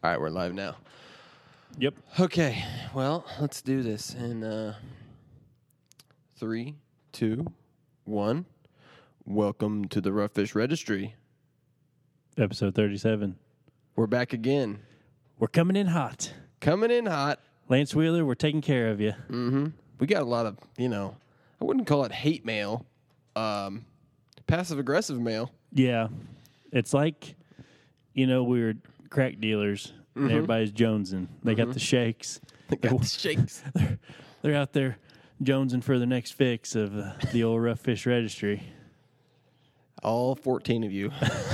All right, we're live now. Yep. Okay, well, let's do this in 3, 2, 1. Welcome to the Rough Fish Registry. Episode 37. We're back again. We're coming in hot. Coming in hot. Lance Wheeler, we're taking care of you. Mm-hmm. We got a lot of, I wouldn't call it hate mail. Passive-aggressive mail. Yeah. It's like, we were crack dealers and everybody's jonesing. They got the shakes. They got the shakes. They're out there jonesing for the next fix of the old Rough Fish Registry. All 14 of you.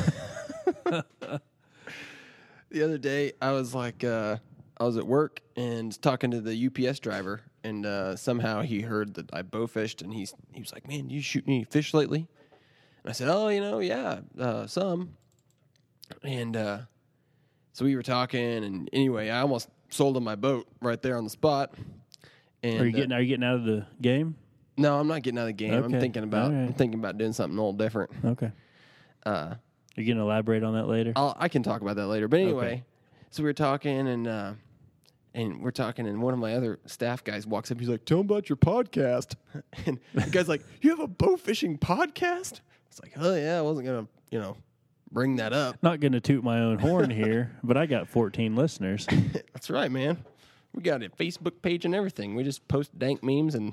The other day, I was I was at work and talking to the UPS driver, and somehow he heard that I bow fished, and he was like, "Man, you shoot any fish lately?" And I said, "Oh, yeah, some." And so we were talking, and anyway, I almost sold him my boat right there on the spot. And Are you getting out of the game? No, I'm not getting out of the game. Okay. I'm thinking about doing something a little different. Okay. You're going to elaborate on that later? I can talk about that later. But anyway, Okay. So we were talking, and we're talking, and one of my other staff guys walks up. He's like, "Tell him about your podcast." And the guy's like, "You have a bow fishing podcast?" It's like, "Oh yeah, I wasn't gonna, bring that up." Not going to toot my own horn here, but I got 14 listeners. That's right, man. We got a Facebook page and everything. We just post dank memes, and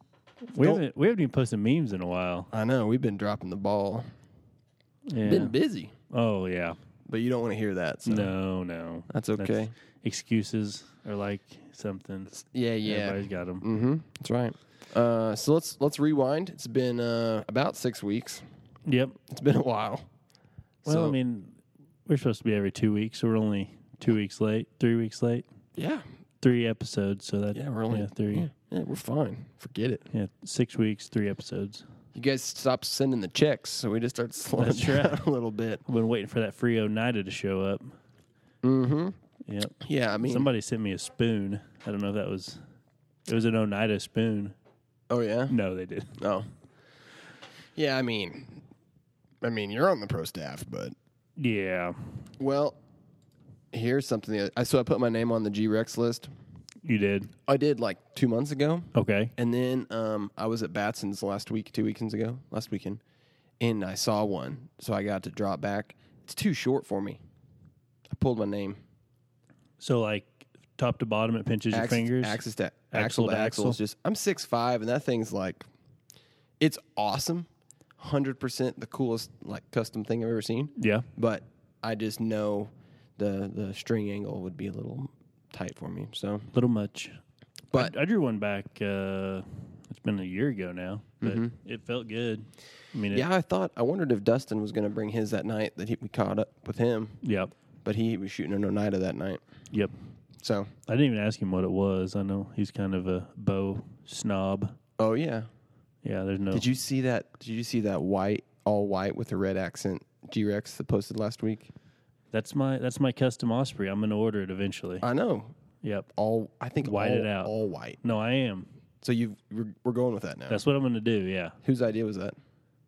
We haven't even posted memes in a while. I know we've been dropping the ball. Yeah. Been busy, Oh, yeah. but you don't want to hear that. So No. that's okay. Excuses are like something. Yeah. Everybody's got them. Mm-hmm. That's right. So let's rewind. It's been about 6 weeks. Yep. It's been a while. Well, So, I mean, we're supposed to be every 2 weeks, so we're only 2 weeks late, 3 weeks late. yeah, 3 episodes, so that we're only 3. Yeah, we're fine. Forget it. Yeah, 6 weeks, 3 episodes. You guys stopped sending the checks, so we just started slowing That's down right. a little bit. I've been waiting for that free Oneida to show up. Mm-hmm. Yep. Yeah, I mean, Somebody sent me a spoon. I don't know if it was an Oneida spoon. Oh yeah. No, they did. Oh. Yeah, I mean, you're on the pro staff, but Yeah, well, here's something. So I put my name on the G-Rex list. you did. I did like 2 months ago. Okay. And then I was at Batson's last weekend, and I saw one, so I got to drop back. It's too short for me. I pulled my name. So, like, top to bottom, it pinches your fingers? Axle to Axle to axle. It's just, I'm 6'5", and that thing's like, it's awesome. 100% the coolest like custom thing I've ever seen. Yeah. But I just know the string angle would be a little tight for me. So, Little much. but I drew one back. It's been a year ago now, but it felt good. I mean, yeah, I wondered if Dustin was going to bring his that night that we caught up with him, Yep. but he was shooting an Oneida that night. Yep. So, I didn't even ask him what it was. I know he's kind of a bow snob. oh yeah. Yeah, there's no. Did you see that? Did you see that all white with the red accent G-Rex that posted last week? That's my custom Osprey. I'm gonna order it eventually. I know. Yep. I think White all, it out. all white. No, I am. So we're going with that now. That's what I'm gonna do. Yeah. Whose idea was that?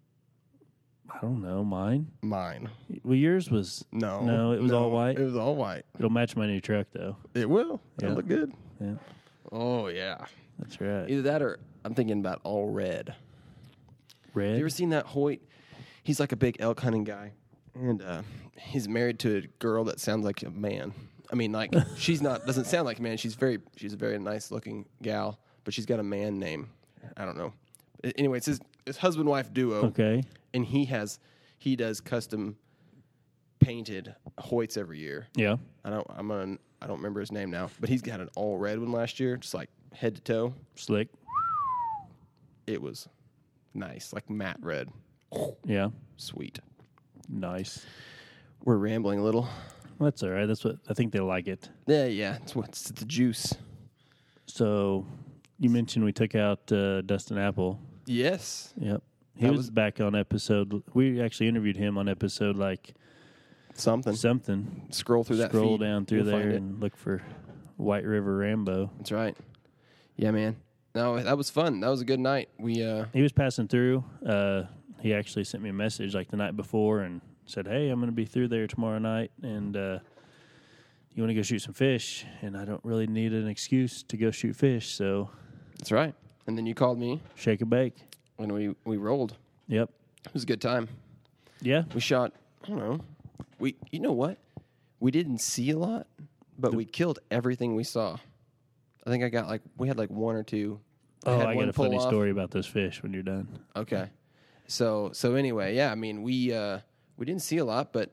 I don't know. Mine. Mine. Well, yours was. No. No, it was all white? It was all white. It'll match my new truck though. It will. Yeah. It'll look good. Yeah. Oh yeah. That's right. Either that or I'm thinking about all red. Red. You ever seen that Hoyt? He's like a big elk hunting guy, and he's married to a girl that sounds like a man. I mean, like doesn't sound like a man. She's a very nice looking gal, but she's got a man name. I don't know. Anyway, it's his husband wife duo. Okay. And he does custom painted Hoyts every year. Yeah. I don't remember his name now, but he's got an all red one last year, just like head to toe. Slick. It was nice, like matte red. Yeah. Sweet. Nice. We're rambling a little. Well, that's all right. That's what I think they like it. Yeah. It's the juice. So, you mentioned we took out Dustin Apple. Yes. Yep. He was back on episode. We actually interviewed him on episode Something. Scroll through that Scroll feed. down through You'll there find it. and look for White River Rambo. That's right. Yeah, man. No, that was fun. That was a good night. He was passing through. He actually sent me a message like the night before and said, "Hey, I'm going to be through there tomorrow night." And you want to go shoot some fish, and I don't really need an excuse to go shoot fish, so That's right. And then you called me, shake and bake. and we rolled. Yep. It was a good time. Yeah. We shot, I don't know. You know what? We didn't see a lot, but we killed everything we saw. I think we had like one or two. I got a funny story about those fish when you're done. Okay. So anyway, yeah, I mean, we didn't see a lot, but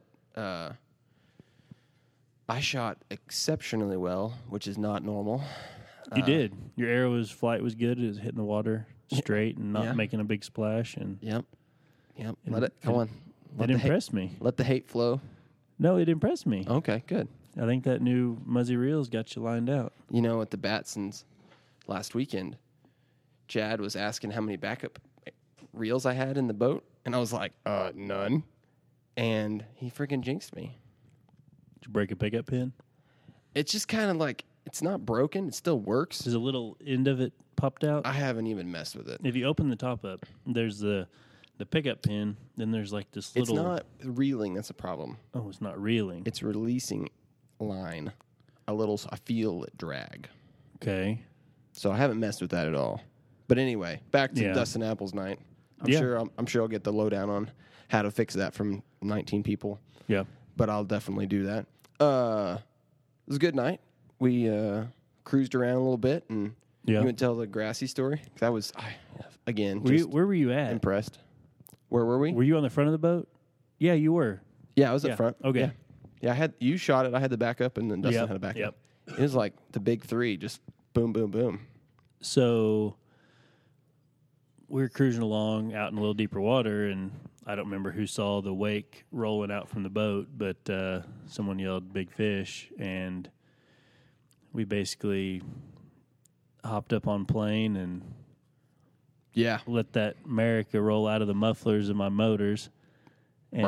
I shot exceptionally well, which is not normal. You did. Your arrow's flight was good. It was hitting the water straight and not Yeah. making a big splash. And Yep. Come on. it impressed me. Let the hate flow. No, it impressed me. Okay, good. I think that new Muzzy Reels got you lined out. You know, at the Batsons last weekend, Chad was asking how many backup reels I had in the boat, and I was like, none. And he freaking jinxed me. Did you break a pickup pin? It's just kind of like, it's not broken. It still works. There's a little end of it popped out. I haven't even messed with it. If you open the top up, there's the pickup pin. Then there's like this little. It's not reeling. That's a problem. Oh, it's not reeling. It's releasing line a little. I feel it drag. Okay. So I haven't messed with that at all. But anyway, back to Yeah. Dustin Apples night. Yeah. I'm sure I'll get the lowdown on how to fix that from 19 people. Yeah. But I'll definitely do that. It was a good night. We cruised around a little bit, and Yeah. you would tell the grassy story. That was again Where were you at? impressed. Where were we? Were you on the front of the boat? Yeah, you were. Yeah, I was Yeah. up front. Okay. Yeah, you shot it. I had the backup, and then Dustin Yep. had a backup. Yep. It was like the big three, just boom, boom, boom. So we were cruising along out in a little deeper water, and I don't remember who saw the wake rolling out from the boat, but someone yelled "big fish," and we basically hopped up on plane and Yeah. let that America roll out of the mufflers of my motors. And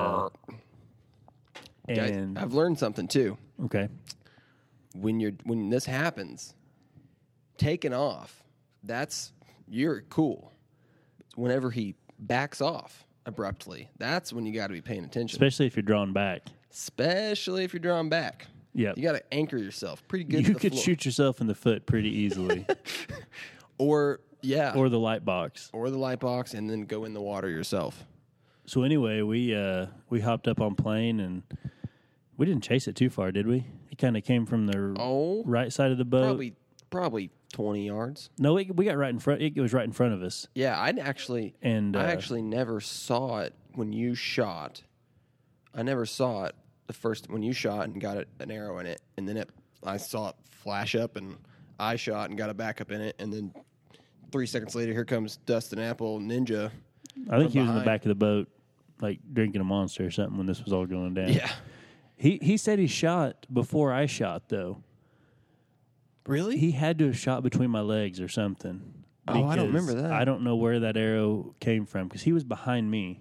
Guys, I've learned something too. okay, When this happens, taking off, you're cool. Whenever he backs off abruptly, that's when you got to be paying attention. especially if you're drawn back. Especially if you're drawn back. Yeah, You got to anchor yourself pretty good. you to the could floor. shoot yourself in the foot pretty easily, or or the light box. or the light box, and then go in the water yourself. So anyway, we hopped up on plane and we didn't chase it too far, did we? It kind of came from the right side of the boat. Probably 20 yards. No, we got right in front. It was right in front of us. Yeah, I actually never saw it when you shot. I never saw it the first when you shot and got an arrow in it, and then I saw it flash up, and I shot and got a backup in it, and then 3 seconds later, here comes Dustin Apple Ninja. I think he was in the behind. back of the boat, like drinking a Monster or something when this was all going down. Yeah, He said he shot before I shot though. really? He had to have shot between my legs or something. Oh, I don't because remember that. I don't know where that arrow came from because he was behind me,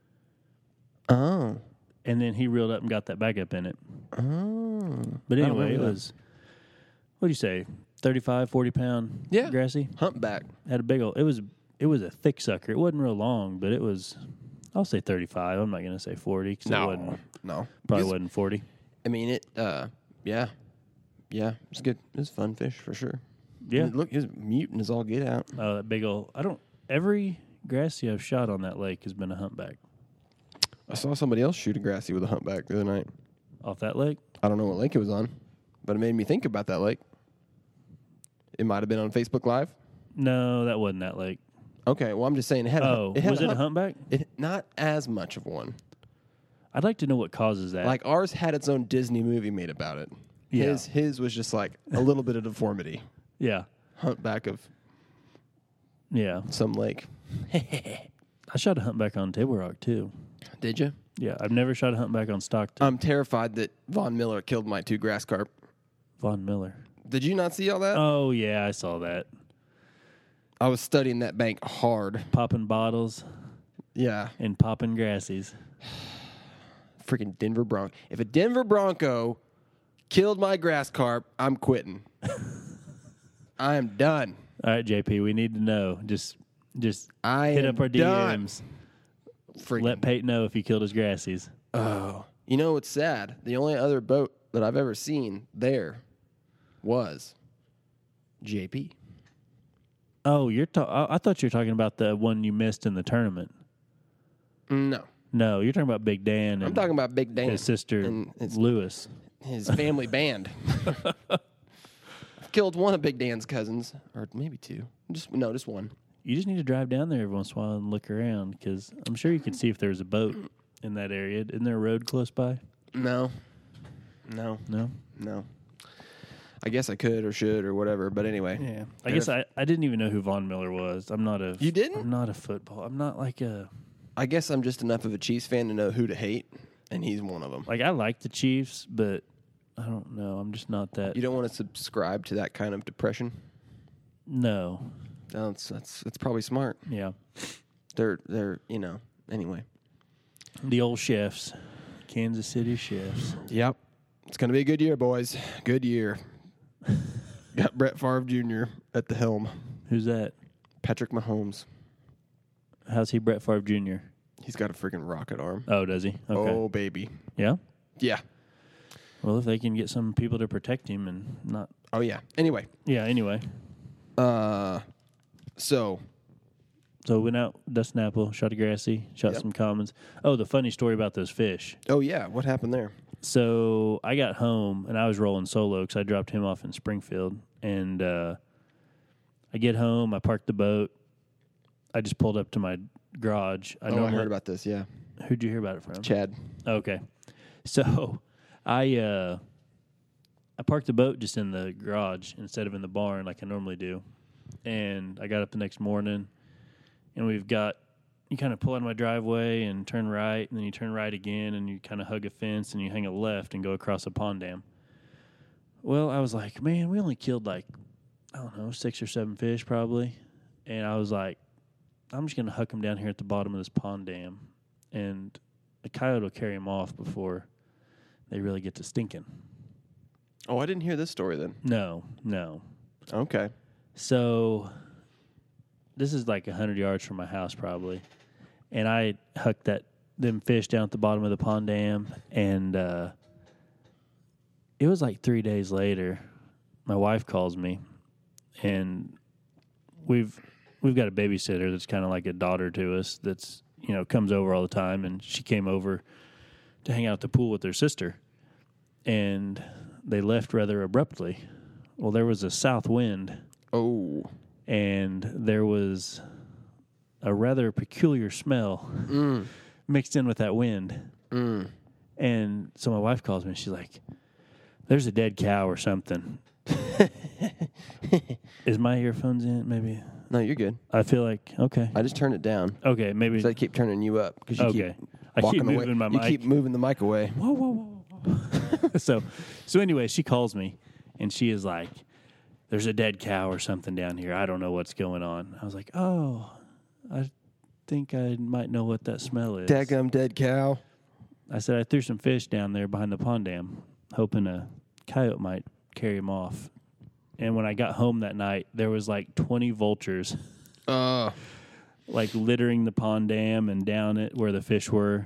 Oh, and then he reeled up and got that backup in it. oh. But I don't anyway, it remember that. was, what do you say, 35, 40-pound Yeah. grassy? Humpback. Had a big old, it was a thick sucker. It wasn't real long, but it was, I'll say 35. I'm not going to say 40 because it wasn't, no. probably Because, wasn't 40. I mean, yeah, it's good. It's fun fish for sure. Yeah. And look, his mutant is all get out. Oh, that big old, every grassy I've shot on that lake has been a humpback. I saw somebody else shoot a grassy with a humpback the other night. Off that lake? I don't know what lake it was on, but it made me think about that lake. It might have been on Facebook Live. No, that wasn't that lake. Okay, well, I'm just saying it had. Was it a humpback? Not as much of one. I'd like to know what causes that. Like ours had its own Disney movie made about it. Yeah. His was just like a little bit of deformity. Yeah. Humpback of Yeah. some lake. I shot a humpback on Table Rock, too. Did you? Yeah, I've never shot a humpback on Stockton. I'm terrified that Von Miller killed my 2 grass carp. Von Miller. Did you not see all that? Oh, yeah, I saw that. I was studying that bank hard. Popping bottles Yeah. and popping grassies. Freaking Denver Bronco. If a Denver Bronco killed my grass carp, I'm quitting. I am done. All right, JP, we need to know. Just I hit am up our done. DMs. Freaking. Let Peyton know if he killed his grassies. Oh. You know what's sad? The only other boat that I've ever seen there was JP. Oh, I thought you were talking about the one you missed in the tournament. No. No, you're talking about Big Dan. And I'm talking about Big Dan. his sister, and Lewis. his family band. I've killed one of Big Dan's cousins, or maybe two. Just one. You just need to drive down there every once in a while and look around, because I'm sure you can see if there's a boat in that area. Isn't there a road close by? No. I guess I could or should or whatever, but anyway. Yeah. I guess I didn't even know who Von Miller was. You didn't? I'm not a football. I'm not like a... I guess I'm just enough of a Chiefs fan to know who to hate, and he's one of them. Like, I like the Chiefs, but I don't know. I'm just not that... You don't want to subscribe to that kind of depression? No. That's probably smart. Yeah. They're anyway. The old chefs. Kansas City chefs. Yep. It's going to be a good year, boys. Good year. Got Brett Favre Jr. at the helm. Who's that? Patrick Mahomes. How's he Brett Favre Jr.? He's got a freaking rocket arm. Oh, does he? Okay. Oh, baby. Yeah? Yeah. Well, if they can get some people to protect him and not... Oh, yeah. Anyway. Yeah, anyway. So went out, Dustin Apple, shot a grassy, shot some commons. Oh, the funny story about those fish. Oh, yeah. What happened there? So I got home, and I was rolling solo because I dropped him off in Springfield. And I get home, I parked the boat. I just pulled up to my garage. I heard about this, yeah. Who'd you hear about it from? Chad. Okay. So I parked the boat just in the garage instead of in the barn like I normally do. And I got up the next morning, and you kind of pull out of my driveway and turn right, and then you turn right again, and you kind of hug a fence, and you hang a left and go across a pond dam. Well, I was like, man, we only killed 6 or 7 fish probably. And I was like, I'm just going to huck them down here at the bottom of this pond dam, and a coyote will carry them off before they really get to stinking. Oh, I didn't hear this story then. No. Okay. So this is like 100 yards from my house probably, and I hucked them fish down at the bottom of the pond dam, and it was like 3 days later, my wife calls me, and we've got a babysitter that's kind of like a daughter to us that's, comes over all the time, and she came over to hang out at the pool with her sister, and they left rather abruptly. Well, there was a south wind. Oh. And there was a rather peculiar smell mixed in with that wind. And so my wife calls me, and she's like, there's a dead cow or something. Is my earphones in? Maybe. No, you're good. I feel like, okay. I just turned it down. Okay, maybe. So I keep turning you up because you keep I walking keep moving away. my mic. You keep moving the mic away. Whoa. So anyway, she calls me, and she is like, there's a dead cow or something down here. I don't know what's going on. I was like, oh, I think I might know what that smell is. Daggum dead cow. I said, I threw some fish down there behind the pond dam, hoping a coyote might carry them off. And when I got home that night, there was like 20 vultures like littering the pond dam and down it where the fish were.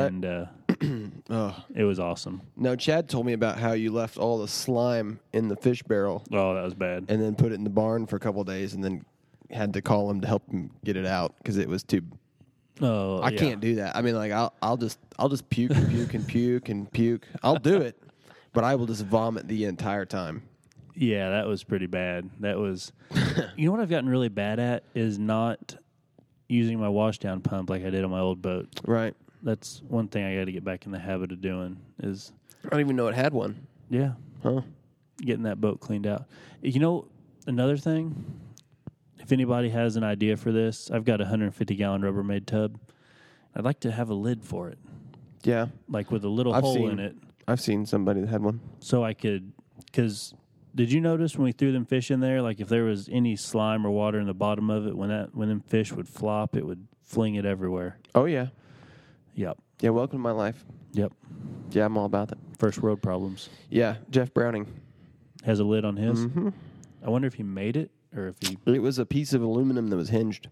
It was awesome. No, Chad told me about how you left all the slime in the fish barrel. Oh, that was bad. And then put it in the barn for a couple of days, and then had to call him to help him get it out because it was too. Oh, I can't do that. I mean, like I'll just puke and puke and puke and puke. I'll do it, but I will just vomit the entire time. Yeah, that was pretty bad. That was. You know what I've gotten really bad at is not using my washdown pump like I did on my old boat. Right. That's one thing I got to get back in the habit of doing is... I don't even know it had one. Yeah. Huh? Getting that boat cleaned out. You know, another thing, if anybody has an idea for this, I've got a 150-gallon Rubbermaid tub. I'd like to have a lid for it. Yeah. Like with a little hole in it. I've seen somebody that had one. So I could... Because did you notice when we threw them fish in there, like if there was any slime or water in the bottom of it, when them fish would flop, it would fling it everywhere. Oh, yeah. Yep. Yeah, welcome to my life. Yep. Yeah, I'm all about that. First world problems. Yeah, Jeff Browning. Has a lid on his? Mm-hmm. I wonder if he made it or if he... It was a piece of aluminum that was hinged.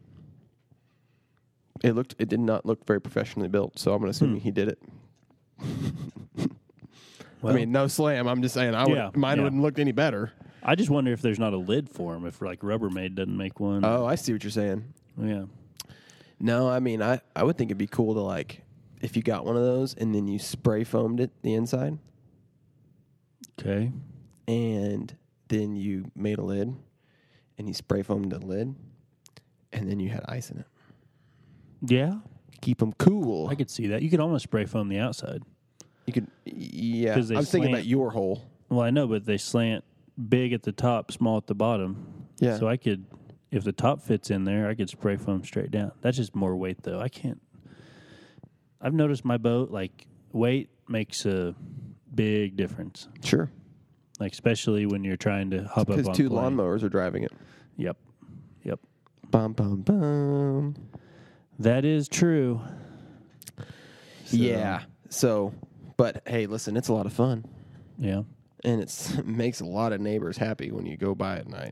It did not look very professionally built, so I'm going to assume he did it. I mean, no slam. I'm just saying, mine wouldn't look any better. I just wonder if there's not a lid for them, if like Rubbermaid doesn't make one. Oh, I see what you're saying. Yeah. No, I mean, I would think it'd be cool to, like, if you got one of those and then you spray foamed it the inside. Okay. And then you made a lid and you spray foamed the lid and then you had ice in it. Yeah. Keep them cool. I could see that. You could almost spray foam the outside. You could, yeah. 'Cause they I'm thinking slant. about your hole. Well, I know, but they slant big at the top, small at the bottom. Yeah. So I could, if the top fits in there, I could spray foam straight down. That's just more weight, though. I can't. I've noticed my boat, like, weight makes a big difference. Sure. Like, especially when you're trying to hop up on Because two plane. lawnmowers are driving it. Yep. Yep. Bum, bum, bum. That is true. So, Yeah. So, but hey, listen, it's a lot of fun. Yeah. And it makes a lot of neighbors happy when you go by at night.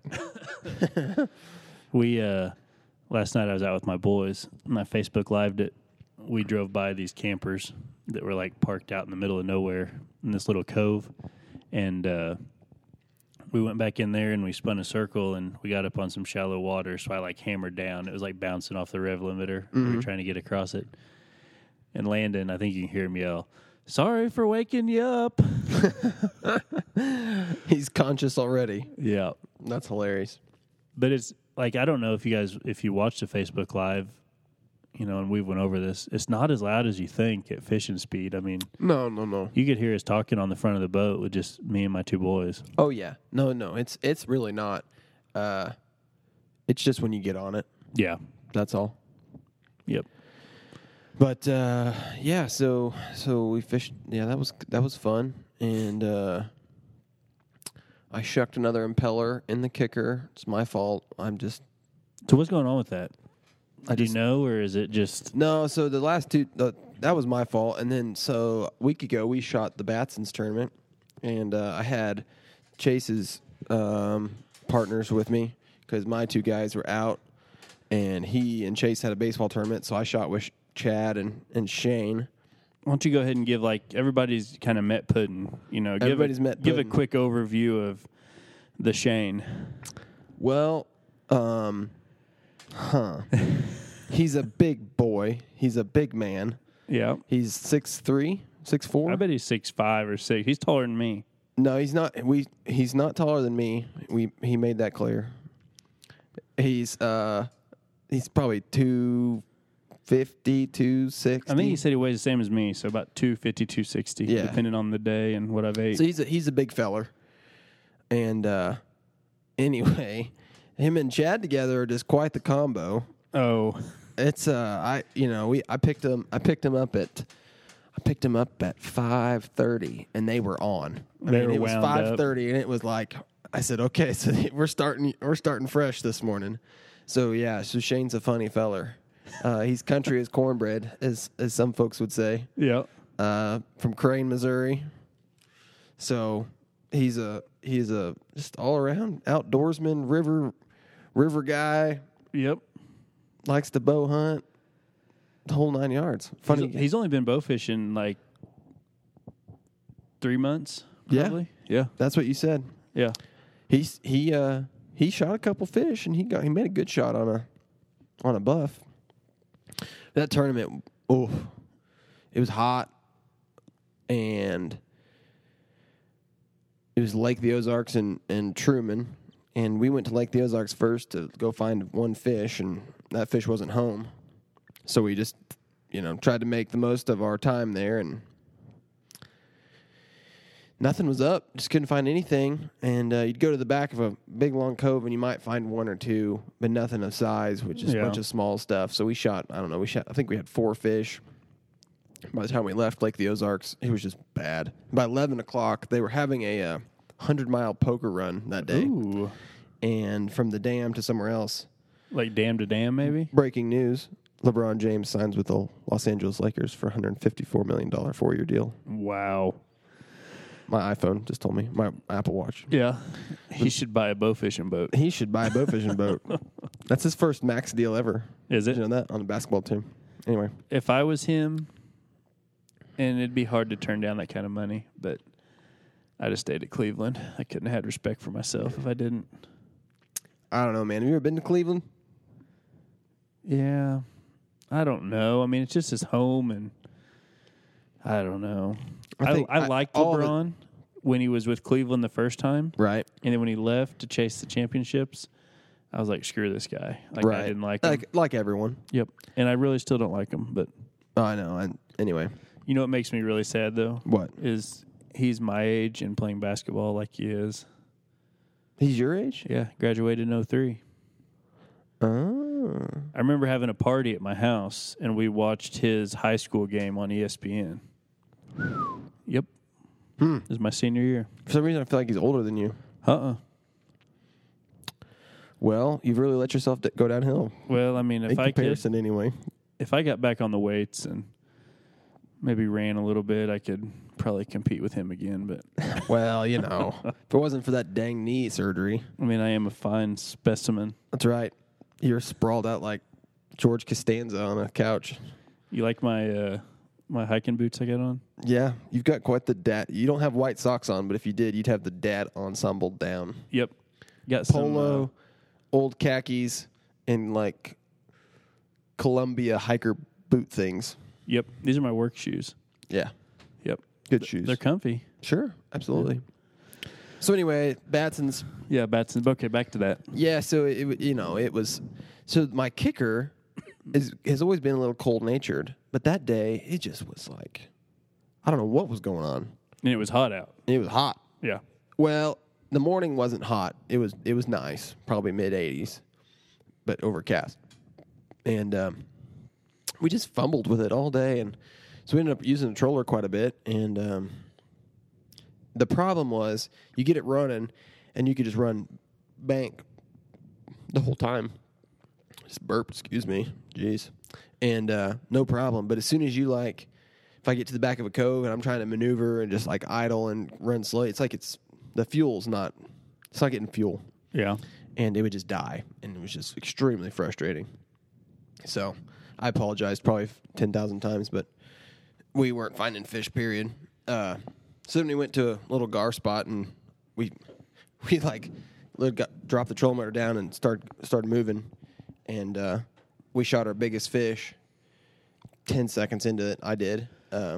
We, last night I was out with my boys, and I Facebook Lived it. We drove by these campers that were like parked out in the middle of nowhere in this little cove. And we went back in there and we spun a circle and we got up on some shallow water. So I like hammered down. It was like bouncing off the rev limiter. We were trying to get across it. And Landon, I think you can hear him yell, "Sorry for waking you up." He's conscious already. Yeah. That's hilarious. But it's like, I don't know if you watched the Facebook Live, and we went over this, it's not as loud as you think at fishing speed. I mean, No. you could hear us talking on the front of the boat with just me and my two boys. Oh, yeah. No. It's really not. It's just when you get on it. Yeah. That's all. Yep. But, yeah, so we fished. Yeah, that was fun. And I shucked another impeller in the kicker. It's my fault. So what's going on with that? Do you just know, or is it just... No, so the last two, that was my fault. And then, so a week ago, we shot the Batson's tournament. And I had Chase's partners with me because my two guys were out. And he and Chase had a baseball tournament, so I shot with Chad and Shane. Why don't you go ahead and give, like, everybody's kind of met pudding, Everybody's met give a pudding. quick overview of the Shane. Well, he's a big boy. He's a big man. Yeah. He's 6'3", 6'4". I bet he's 6'5" or 6". He's taller than me. No, he's not. He's not taller than me. He made that clear. He's probably 250, 260. I think he said he weighs the same as me, so about 250, 260, Yeah. depending on the day and what I've ate. So he's a big feller. And anyway, him and Chad together are just quite the combo. Oh, It's I picked him up at 5:30 and they were on. It was wound up. 5:30 and it was like I said, okay, so we're starting fresh this morning. So yeah, so Shane's a funny feller. He's country as cornbread, as some folks would say. yeah. From Crane, Missouri. So he's a just all around outdoorsman, river guy. Yep. Likes to bow hunt, the whole 9 yards. Funny. He's only been bow fishing like 3 months. Yeah. Probably. Yeah. That's what you said. Yeah. He shot a couple fish and he made a good shot on a buff. That tournament, it was hot, and it was Lake the Ozarks and Truman, and we went to Lake the Ozarks first to go find one fish, and that fish wasn't home, so we just tried to make the most of our time there, and nothing was up. Just couldn't find anything. And you'd go to the back of a big, long cove, and you might find one or two, but nothing of size, which is a bunch of small stuff. So we shot, I think we had 4 fish. By the time we left Lake the Ozarks, it was just bad. By 11 o'clock, they were having a 100-mile poker run that day. Ooh. And from the dam to somewhere else. Like dam to dam, maybe? Breaking news. LeBron James signs with the Los Angeles Lakers for a $154 million 4-year deal. Wow. My iPhone just told me. My Apple Watch. Yeah. He should buy a bow fishing boat. He should buy a bow fishing boat. That's his first max deal ever. Is it? Did you know that? On the basketball team. Anyway. If I was him, and it'd be hard to turn down that kind of money, but I just stayed at Cleveland. I couldn't have had respect for myself if I didn't. I don't know, man. Have you ever been to Cleveland? Yeah. I don't know. I mean, it's just his home, and I don't know. I liked LeBron when he was with Cleveland the first time. Right. And then when he left to chase the championships, I was like, screw this guy. Like, right. I didn't like him. Like everyone. Yep. And I really still don't like him. But I know. Anyway. You know what makes me really sad, though? What? Is he's my age and playing basketball like he is. He's your age? Yeah. Graduated in 03. Oh. I remember having a party at my house, and we watched his high school game on ESPN. Yep. It was my senior year. For some reason, I feel like he's older than you. Well, you've really let yourself go downhill. Well, I mean, in comparison, anyway. If I got back on the weights and maybe ran a little bit, I could probably compete with him again. But well, you know, if it wasn't for that dang knee surgery. I mean, I am a fine specimen. That's right. You're sprawled out like George Costanza on a couch. You like my my hiking boots I got on? Yeah, you've got quite the dad. You don't have white socks on, but if you did, you'd have the dad ensemble down. Yep. Got polo, some, old khakis, and like Columbia hiker boot things. Yep. These are my work shoes. Yeah. Yep. Good shoes. They're comfy. Sure, absolutely. Yeah. So anyway, Batson's. Yeah, Batson's. Okay, back to that. Yeah, so it was. So my kicker has always been a little cold-natured, but that day it just was like, I don't know what was going on. And it was hot out. It was hot. Yeah. Well, the morning wasn't hot. It was nice, probably mid-80s, but overcast. And we just fumbled with it all day, and so we ended up using the troller quite a bit. And the problem was you get it running, and you could just run bank the whole time. Just burp, excuse me. Jeez. And no problem. But as soon as you if I get to the back of a cove and I'm trying to maneuver and just like idle and run slow, it's like the fuel's not getting fuel. Yeah. And it would just die. And it was just extremely frustrating. So I apologized probably 10,000 times, but we weren't finding fish, period. So then we went to a little gar spot and we dropped the trolling motor down and started moving. And we shot our biggest fish 10 seconds into it. I did.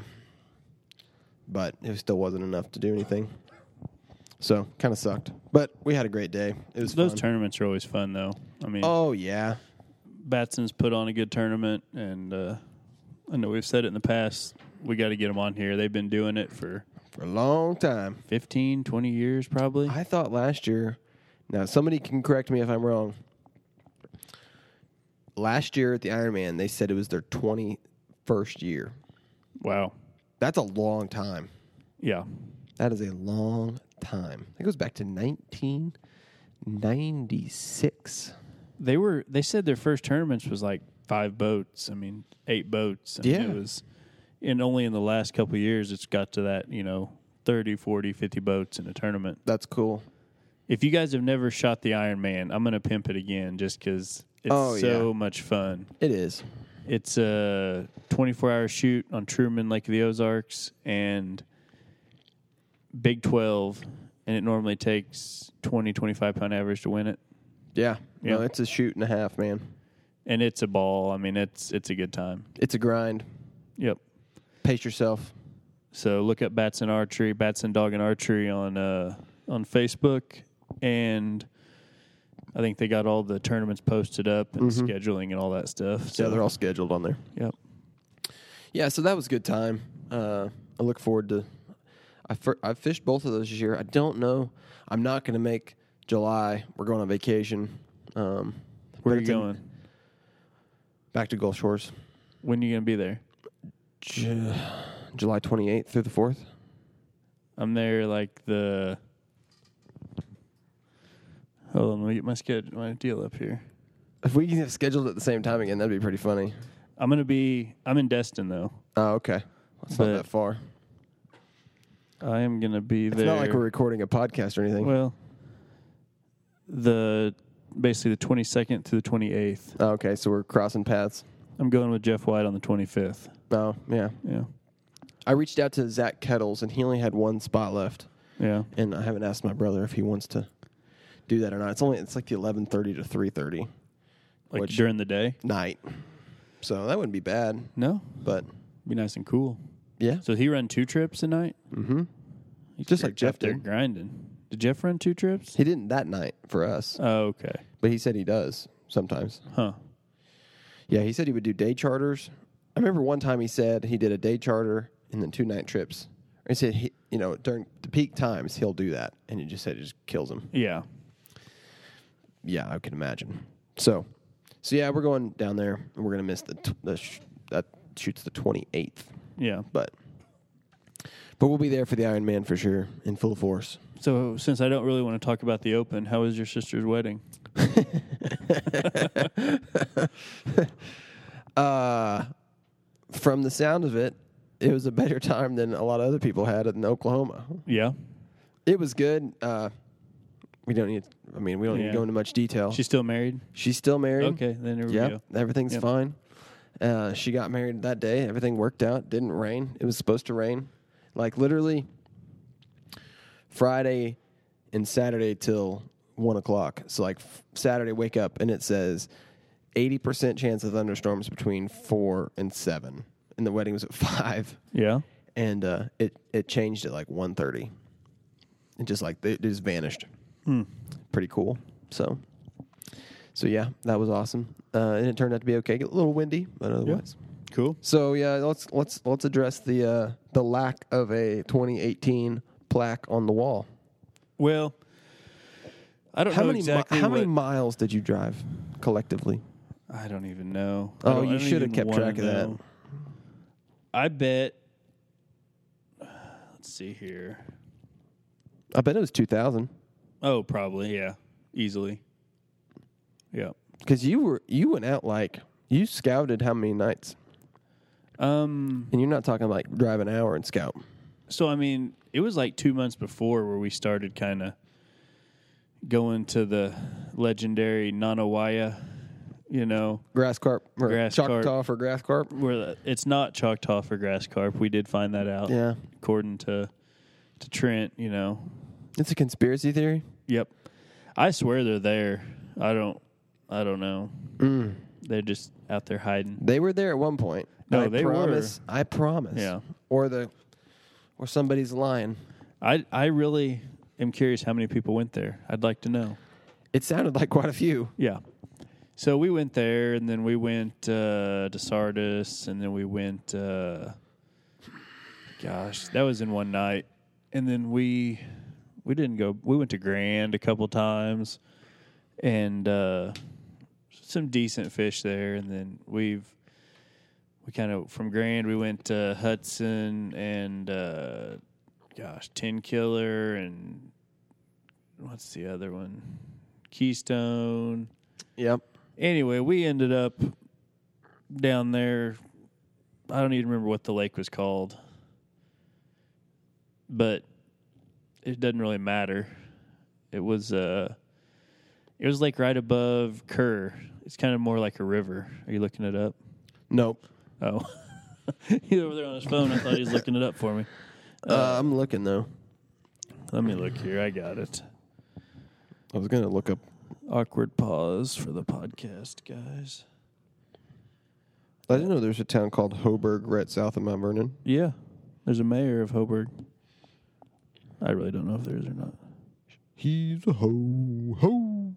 But it still wasn't enough to do anything. So, kind of sucked. But we had a great day. It was Those fun. tournaments are always fun, though. I mean, oh, yeah. Batson's put on a good tournament, and I know we've said it in the past. We got to get them on here. They've been doing it for A long time. 15, 20 years probably. I thought last year, now somebody can correct me if I'm wrong. Last year at the Ironman, they said it was their 21st year. Wow. That's a long time. Yeah. That is a long time. It goes back to 1996. They said their first tournaments was like 5 boats. I mean, 8 boats. I mean, Yeah. It was, and only in the last couple of years it's got to that, 30, 40, 50 boats in a tournament. That's cool. If you guys have never shot the Ironman, I'm going to pimp it again just because it's so much fun. It is. It's a 24-hour shoot on Truman, Lake of the Ozarks, and Big 12, and it normally takes 20, 25-pound average to win it. Yeah. Yeah. No, it's a shoot and a half, man. And it's a ball. I mean, it's a good time. It's a grind. Yep. Pace yourself. So look up Batson Archery, Batson Dog and Archery on Facebook, and I think they got all the tournaments posted up and scheduling and all that stuff. So Yeah, they're all scheduled on there. Yep. Yeah, so that was a good time. I look forward to. I fished both of those this year. I don't know. I'm not going to make July. We're going on vacation. Where are you going? Back to Gulf Shores. When are you going to be there? July 28th through the 4th. I'm there like the. Hold on, let me get my deal up here. If we can have scheduled at the same time again, that'd be pretty funny. I'm in Destin though. Oh, okay. It's not that far. I am going to be It's there. not like we're recording a podcast or anything. Well, basically the 22nd to the 28th. Oh, okay, so we're crossing paths. I'm going with Jeff White on the 25th. Oh, yeah. Yeah. I reached out to Zach Kettles, and he only had one spot left. Yeah. And I haven't asked my brother if he wants to do that or not. It's like the 11:30 to 3:30 Like during the day? night. So that wouldn't be bad, No. but Be nice and cool. yeah. So he run 2 trips a night? Mm-hmm. He's Just like Jeff out there did. grinding. Did Jeff run 2 trips? He didn't that night for us, Oh, okay. but he said he does sometimes. Huh. Yeah, he said he would do day charters. I remember one time he said he did a day charter and then 2 night trips. He said, during the peak times, he'll do that. And he just said it just kills him. Yeah. Yeah, I can imagine. So yeah, we're going down there, and we're going to miss that shoots the 28th. Yeah. But we'll be there for the Ironman for sure, in full force. So since I don't really want to talk about the Open, how was your sister's wedding? From the sound of it, it was a better time than a lot of other people had in Oklahoma. Yeah. It was good. We don't need to go into much detail. She's still married? She's still married. Okay, then there we Yeah, go. everything's Yep. fine. She got married that day. Everything worked out. Didn't rain. It was supposed to rain. Like literally Friday and Saturday till 1 o'clock. So like Saturday, wake up and it says 80% chance of thunderstorms between 4 and 7. And the wedding was at 5. Yeah. And it changed at like 1:30. It just it just vanished. Pretty cool. So yeah, that was awesome. And it turned out to be okay. A little windy, but otherwise. Cool. So yeah, let's address the lack of a 2018 plaque on the wall. Well, I don't know exactly How many miles did you drive collectively? I don't even know. Oh, I you don't should have even kept wanna track of that. know. I bet. Let's see here. I bet it was 2,000. Oh, probably, yeah. Easily. Yeah. Because you went out you scouted how many nights? And you're not talking like drive an hour and scout. So, I mean, it was like 2 months before where we started kind of going to the legendary Nanawaya, Grass carp, or Grass Choctaw carp. for grass carp. where it's not Choctaw for grass carp. We did find that out. Yeah, According to Trent, it's a conspiracy theory. Yep. I swear they're there. I don't know. They're just out there hiding. They were there at one point. No, I they promise, were. I promise. Yeah. Or somebody's lying. I really am curious how many people went there. I'd like to know. It sounded like quite a few. Yeah. So we went there, and then we went to Sardis, and then we went, that was in one night. And then we didn't go, we went to Grand a couple times, and some decent fish there. And then we kind of, from Grand, we went to Hudson and, Tin Killer, and what's the other one? Keystone. Yep. Anyway, we ended up down there. I don't even remember what the lake was called, but it doesn't really matter. It was like right above Kerr. It's kind of more like a river. Are you looking it up? Nope. Oh, he's over there on his phone. I thought he was looking it up for me. I'm looking though. Let me look here. I got it. I was gonna look up. Awkward pause for the podcast, guys. I didn't know there's a town called Hoburg right south of Mount Vernon. Yeah, there's a mayor of Hoburg. I really don't know if there is or not. He's a ho.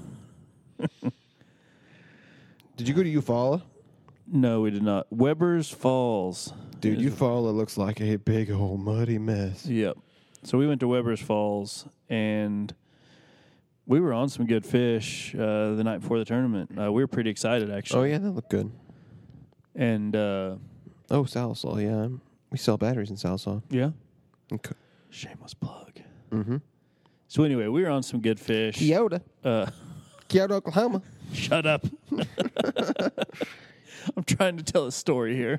Did you go to Eufaula? No, we did not. Weber's Falls. Dude, Eufaula looks like a big old muddy mess. Yep. So we went to Weber's Falls, and we were on some good fish the night before the tournament. We were pretty excited, actually. Oh, yeah, that looked good. And, Salisaw, yeah. We sell batteries in Salisaw. yeah. Okay. Shameless plug. Mm-hmm. So anyway, we were on some good fish. Kyoto, Oklahoma. Shut up. I'm trying to tell a story here.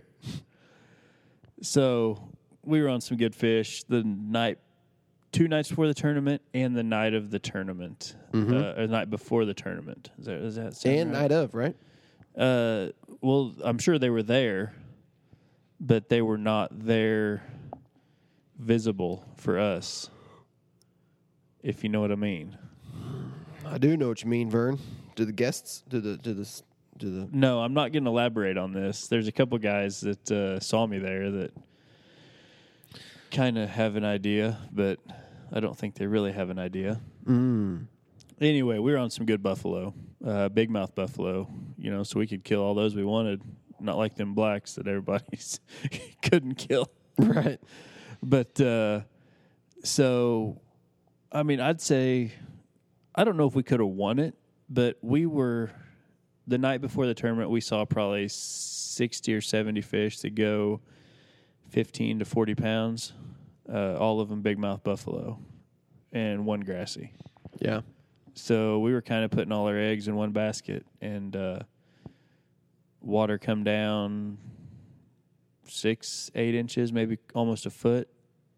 So we were on some good fish the night, 2 nights before the tournament and the night of the tournament. Or the night before the tournament. Does that sound And right? night of, right? Well, I'm sure they were there, but they were not there visible for us. if you know what I mean. I do know what you mean, Vern. To the guests, to the. No, I'm not going to elaborate on this. There's a couple guys that saw me there that kind of have an idea, but I don't think they really have an idea. Anyway, we were on some good buffalo, big mouth buffalo, so we could kill all those we wanted. Not like them blacks that everybody's couldn't kill. Right. But so, I mean, I'd say, I don't know if we could have won it, but the night before the tournament, we saw probably 60 or 70 fish that go 15 to 40 pounds, all of them big mouth buffalo, and one grassy. Yeah. So we were kind of putting all our eggs in one basket, and water come down 6-8 inches, maybe almost a foot.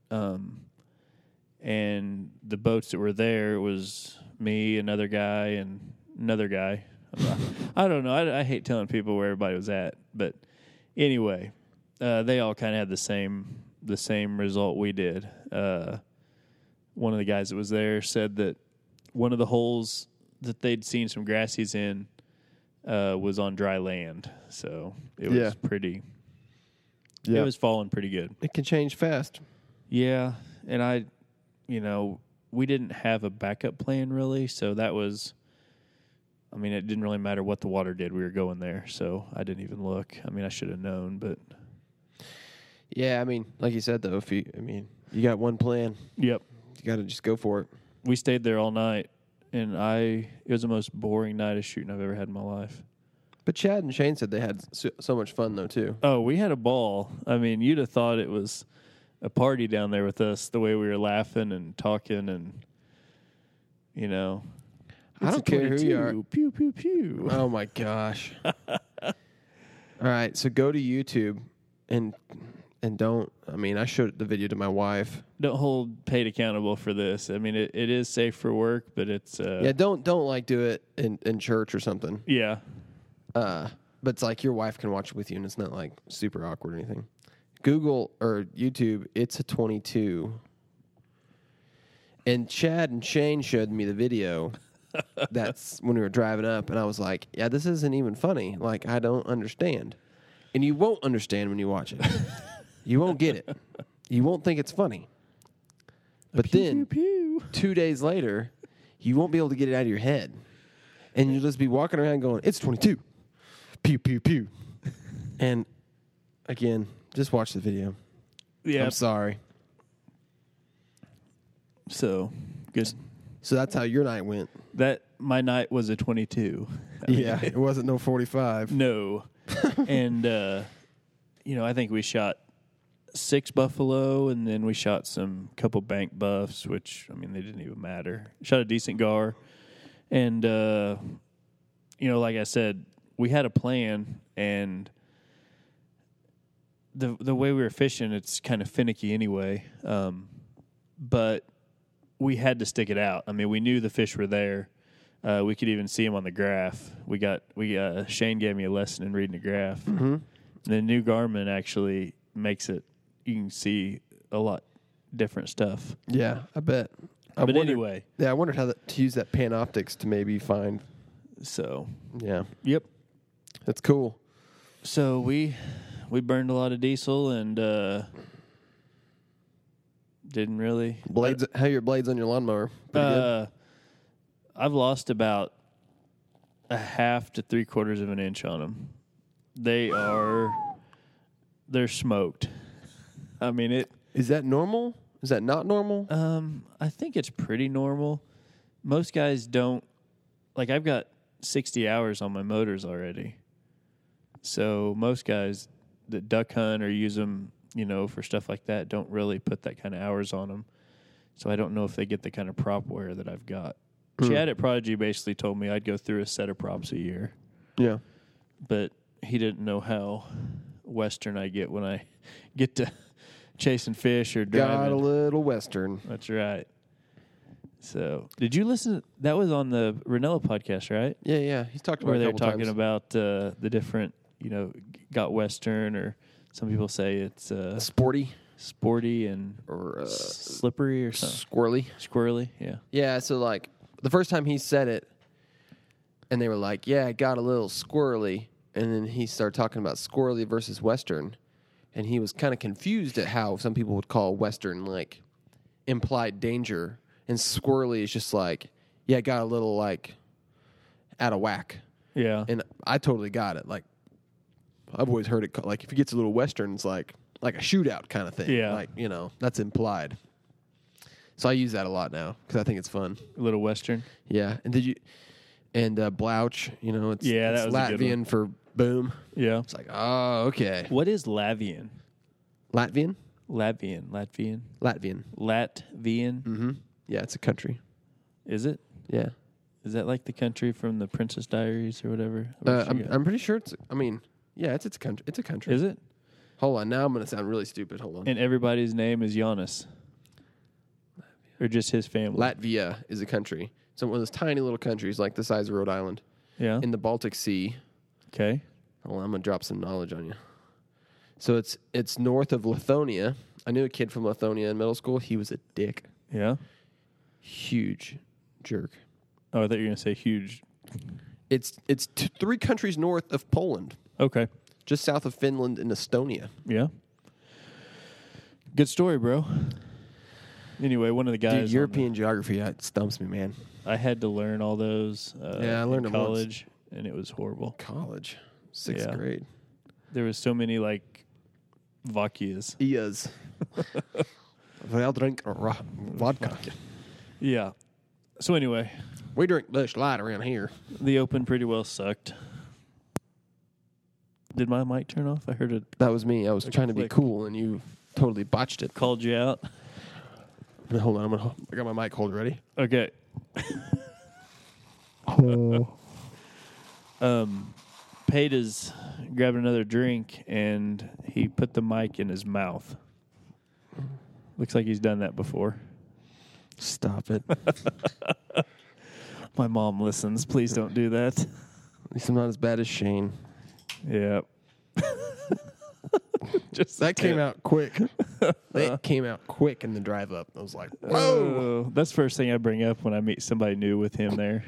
And the boats that were there, it was me, another guy, and another guy. I don't know. I hate telling people where everybody was at, but anyway, they all kind of had the same result we did. One of the guys that was there said that one of the holes that they'd seen some grassies in was on dry land, so it was pretty. Yeah. It was falling pretty good. It can change fast. Yeah, and we didn't have a backup plan really, so that was. I mean, it didn't really matter what the water did. We were going there, so I didn't even look. I mean, I should have known, but yeah. I mean, like you said, though, you got one plan. Yep, you got to just go for it. We stayed there all night, and it was the most boring night of shooting I've ever had in my life. But Chad and Shane said they had so much fun, though, too. Oh, we had a ball. I mean, you'd have thought it was a party down there with us, the way we were laughing and talking and, I don't care who you are. Pew, pew, pew. Oh, my gosh. All right, so go to YouTube and don't, I showed the video to my wife. Don't hold Pate accountable for this. I mean, it is safe for work, but it's... yeah, don't do it in church or something. Yeah. But it's like your wife can watch it with you, and it's not like super awkward or anything. Google or YouTube, it's a 22. And Chad and Shane showed me the video. That's when we were driving up, and I was like, yeah, this isn't even funny. Like, I don't understand. And you won't understand when you watch it. You won't get it. You won't think it's funny. But then, 2 days later, you won't be able to get it out of your head. And you'll just be walking around going, it's 22. Pew, pew, pew. And, again, just watch the video. Yeah. I'm sorry. So, good. So that's how your night went. My night was a 22. Yeah, it wasn't no 45. No. And, I think we shot 6 buffalo, and then we shot some couple bank buffs, which, they didn't even matter. Shot a decent gar. And, like I said, we had a plan, and the way we were fishing, it's kind of finicky anyway. But we had to stick it out. We knew the fish were there. We could even see them on the graph. Shane gave me a lesson in reading the graph. Mm-hmm. The new Garmin actually makes it, you can see a lot different stuff. Yeah, I bet. Anyway. Yeah, I wondered how to use that Panoptix to maybe find. So. Yeah. Yep. That's cool. So we burned a lot of diesel and didn't really. Blades. How are your blades on your lawnmower? Pretty good? I've lost about 1/2 to 3/4 of an inch on them. They're smoked. Is that normal? Is that not normal? I think it's pretty normal. Most guys don't. Like, I've got 60 hours on my motors already. So most guys that duck hunt or use them, for stuff like that, don't really put that kind of hours on them. So I don't know if they get the kind of prop wear that I've got. Chad at Prodigy basically told me I'd go through a set of props a year. Yeah. But he didn't know how Western I get when I get to chasing fish or driving. Got a little Western. That's right. So, did you listen? That was on the Ranella podcast, right? Yeah. He's talked about where it they're a couple talking times. about the different, got Western, or some people say it's sporty. Sporty and or slippery or something. squirrely. Squirrely, yeah. Yeah, so like the first time he said it, and they were like, "Yeah, it got a little squirrely," and then he started talking about squirrely versus Western, and he was kind of confused at how some people would call Western like implied danger, and squirrely is just like, yeah, it got a little like out of whack, Yeah. and I totally got it. Like I've always heard it like if it gets a little Western, it's like a shootout kind of thing. Yeah. Like that's implied. So I use that a lot now because I think it's fun. A little Western. Yeah, and Blouch, it's, Yeah, that it's was a good Latvian for boom. Yeah. It's like, oh, okay. What is Latvian? Latvian? Latvian. Latvian. Mm-hmm. Yeah, it's a country. Is it? Yeah. Is that like the country from the Princess Diaries or whatever? I'm pretty sure it's a country. It's a country. Is it? Hold on, now I'm going to sound really stupid. Hold on. And everybody's name is Giannis. Or just his family? Latvia is a country. So one of those tiny little countries like the size of Rhode Island Yeah. in the Baltic Sea. Okay. Hold on, I'm going to drop some knowledge on you. So it's north of Lithonia. I knew a kid from Lithonia in middle school. He was a dick. Yeah. Huge jerk. Oh, I thought you were going to say huge. It's 3 countries north of Poland, Okay. just south of Finland and Estonia. Yeah. Good story, bro. Anyway, one of the guys. Dude, European geography stumps me, man. I had to learn all those. Yeah, I learned in it once. college, and it was horrible. College, 6th Yeah. grade. There was so many like Vakias. Ias. They'll drink vodka. Yeah. So anyway, We drink Busch Light around here. the Open pretty well sucked. Did my mic turn off? I heard it. That was me. I was trying to be click. cool, and you totally botched it. Called you out. Hold on, I got my mic hold ready. Okay. Peda's grabbed another drink and he put the mic in his mouth. Looks like he's done that before. Stop it. My mom listens. Please don't do that. At least I'm not as bad as Shane. Yeah. Just That came out quick. It came out quick in the drive up. I was like, whoa. Oh, that's the first thing I bring up when I meet somebody new with him there.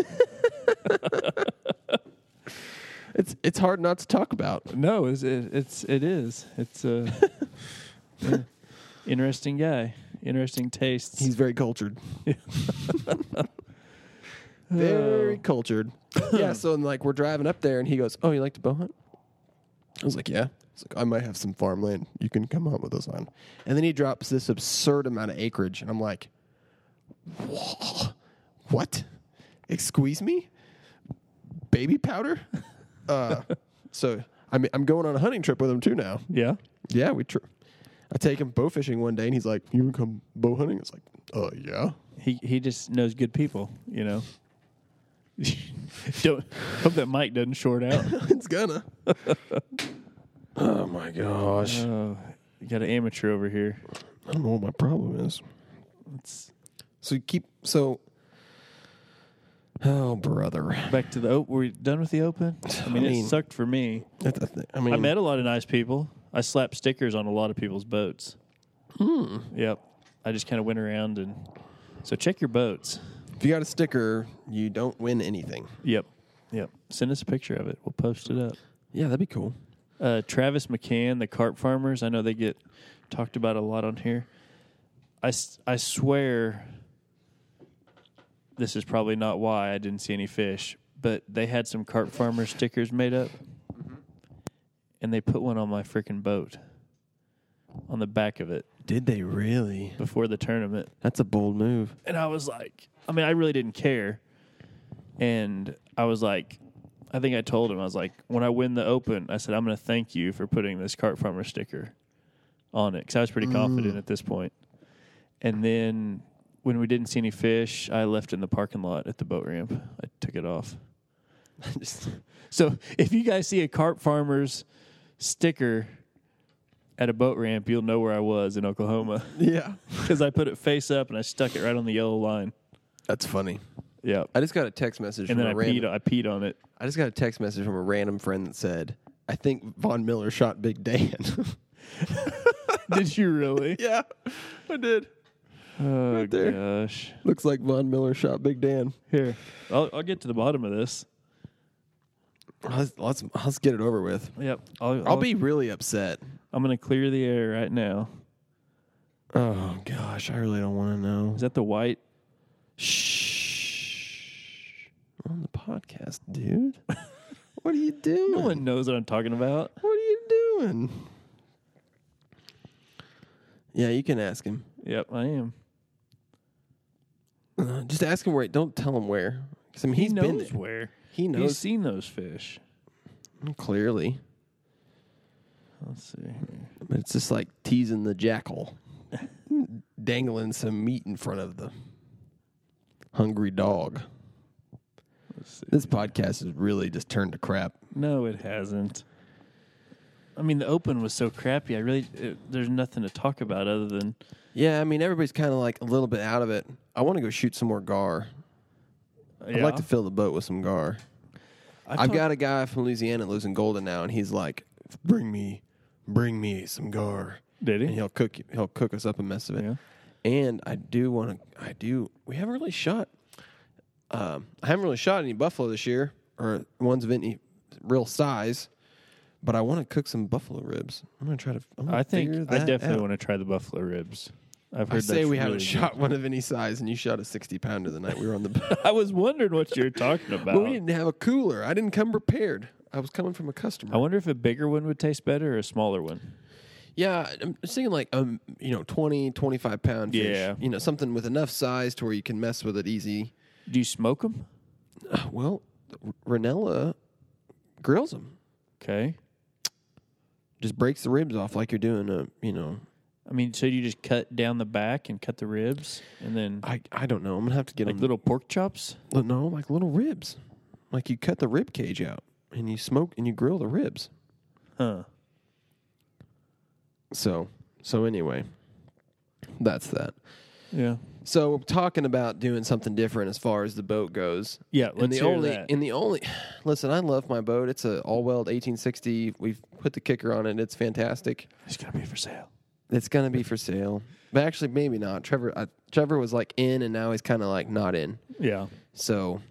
It's hard not to talk about. No, it is. It's a interesting guy. Interesting tastes. He's very cultured. Very cultured. Yeah, so like we're driving up there and he goes, "Oh, you like to bow hunt?" I was like, "Yeah." He's like, "I might have some farmland you can come hunt with us on." And then he drops this absurd amount of acreage and I'm like, "Whoa, what? Excuse me? Baby powder?" So I'm going on a hunting trip with him too now. Yeah. Yeah, I take him bow fishing one day, and he's like, "You want to come bow hunting?" It's like, yeah. He just knows good people, you know. Don't hope that mic doesn't short out. It's gonna. Oh my gosh! Oh, you got an amateur over here. I don't know what my problem is. Oh brother! Back to the open. Were we done with the open? I mean, it sucked for me. I mean, I met a lot of nice people. I slapped stickers on a lot of people's boats. Yep. I just kind of went around and so check your boats. if you got a sticker, you don't win anything. Yep. Send us a picture of it. We'll post it up. Yeah, that'd be cool. Travis McCann, the carp farmers. I know they get talked about a lot on here. I swear this is probably not why I didn't see any fish, but they had some carp farmer stickers made up, and they put one on my freaking boat on the back of it Did they really? before the tournament. That's a bold move. And I was like, I mean, I really didn't care. And I was like, I think I told him, I was like, when I win the Open, I said, I'm going to thank you for putting this carp farmer sticker on it. Because I was pretty confident at this point. And then when we didn't see any fish, I left in the parking lot at the boat ramp. I took it off. So if you guys see a carp farmer's sticker at a boat ramp, you'll know where I was in Oklahoma. Yeah. Because I put it face up and I stuck it right on the yellow line. That's funny. Yeah. I just got a text message And from then a random... I peed on it. I just got a text message from a random friend that said, "I think Von Miller shot Big Dan." Did you really? Yeah, I did. Oh, Right there. gosh. Looks like Von Miller shot Big Dan. Here. I'll get to the bottom of this. Let's get it over with. Yep. I'll be really upset. I'm going to clear the air right now. Oh gosh, I really don't want to know. Is that the white? Shh. We're on the podcast, dude. What are you doing? No one knows what I'm talking about. What are you doing? Yeah, you can ask him. Yep, I am. Just ask him where. Don't tell him where. 'Cause, I mean, he's been knows there. where. He knows He's seen those fish. clearly, Let's see here. but it's just like teasing the jackal, dangling some meat in front of the hungry dog. Let's see. This podcast has really just turned to crap. No, it hasn't. I mean, the open was so crappy. There's nothing to talk about other than. Yeah, I mean, everybody's kind of like a little bit out of it. I want to go shoot some more gar. I'd like to fill the boat with some gar. I've got a guy from Louisiana that lives in Golden now, and he's like, bring me some gar. Did And he? he'll cook us up a mess of it. Yeah. And we haven't really shot any buffalo this year, or ones of any real size, but I want to cook some buffalo ribs. I'm going to try to, I think figure I that definitely out. want to try the buffalo ribs. I've heard I say we haven't really shot one of any size, and you shot a 60-pounder the night we were on the boat. good. I was wondering what you were talking about. But we didn't have a cooler. I didn't come prepared. I was coming from a customer. I wonder if a bigger one would taste better or a smaller one. Yeah, I'm thinking like 20, 25 pound fish. Yeah. Something with enough size to where you can mess with it easy. Do you smoke them? Well, Ranella grills them. Okay. Just breaks the ribs off like you're doing I mean, so you just cut down the back and cut the ribs, and then I don't know. I'm gonna have to get like them. little pork chops. No, like little ribs. Like you cut the rib cage out and you smoke and you grill the ribs. Huh. So anyway, that's that. Yeah. So we're talking about doing something different as far as the boat goes. Yeah. And Let's the hear only, that. and the only, listen, I love my boat. It's a all-weld 1860. We've put the kicker on it. It's fantastic. It's gonna be for sale. It's gonna be for sale, but actually maybe not. Trevor was like in, and now he's kind of like not in. Yeah. So